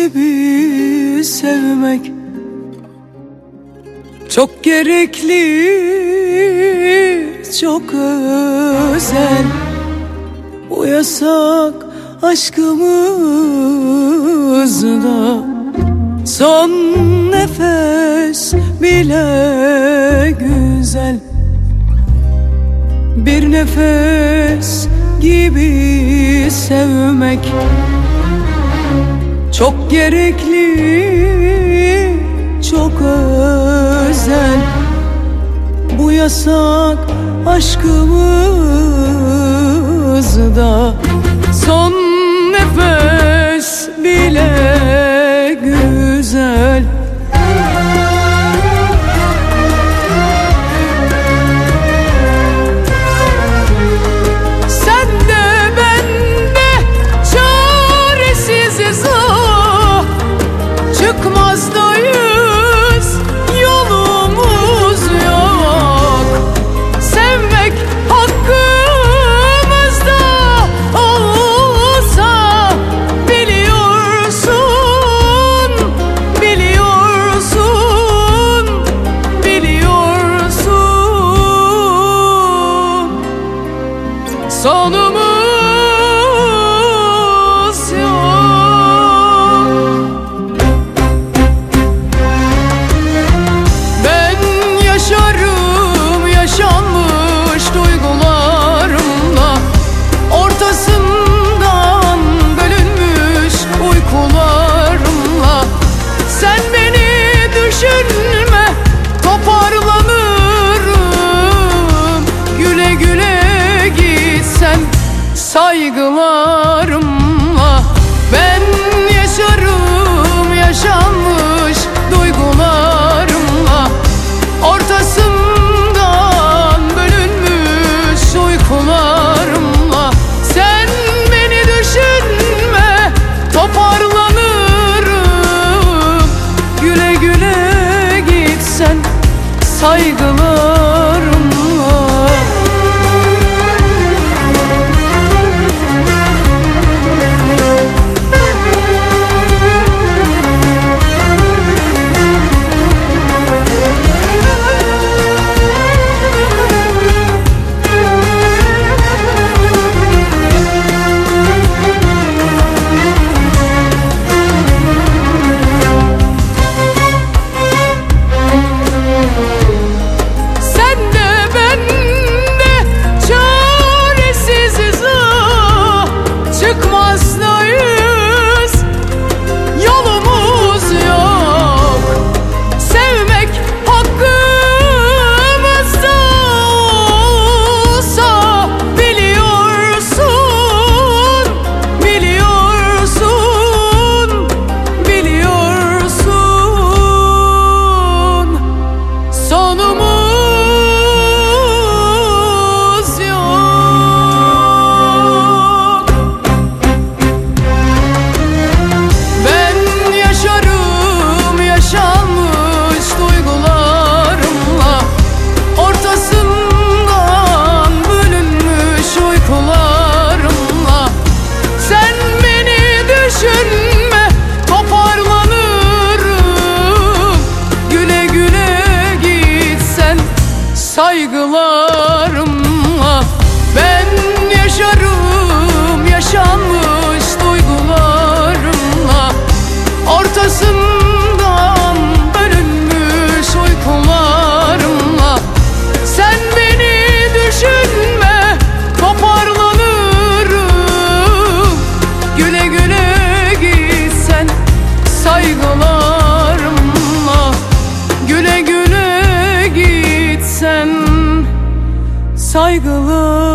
gibi sevmek çok gerekli, çok özel. Bu yasak aşkımızda son nefes bile güzel. Bir nefes gibi sevmek çok gerekli, çok özel. Bu yasak aşkımızda son nefes bile güzel. Sen de ben de çaresiziz, ah, çıkmazdayız, yolumuz yok. Sevmek hakkımızda olsa, biliyorsun, biliyorsun, biliyorsun, sonumuz yok. Ben yaşarım yaşanmış duygularımla, ortasından bölünmüş uykularımla. Sen beni düşünme, toparlanırım. Güle güle gitsen saygılarımla. Ben yaşarım yaşanmış duygularımla, ortasından bölünmüş uykularımla. Sen beni düşünme, toparlanırım. Güle güle gitsen saygılarımla. Sen de ben de çaresiziz, ah, çıkmazdayız, yolumuz yok. Sevmek hakkımızda olsa, biliyorsun, biliyorsun, biliyorsun, sonumuz yok. Ben yaşarım yaşanmış duygularımla, ortasından bölünmüş uykularımla. Sen beni düşünme, toparlanırım. Güle güle gitsen saygılarımla. Ben yaşarım yaşanmış duygularımla, ortasından bölünmüş uykularımla. Sen beni düşünme, toparlanırım. Güle güle gitsen saygılarımla. Güle güle gitsen saygılarımla.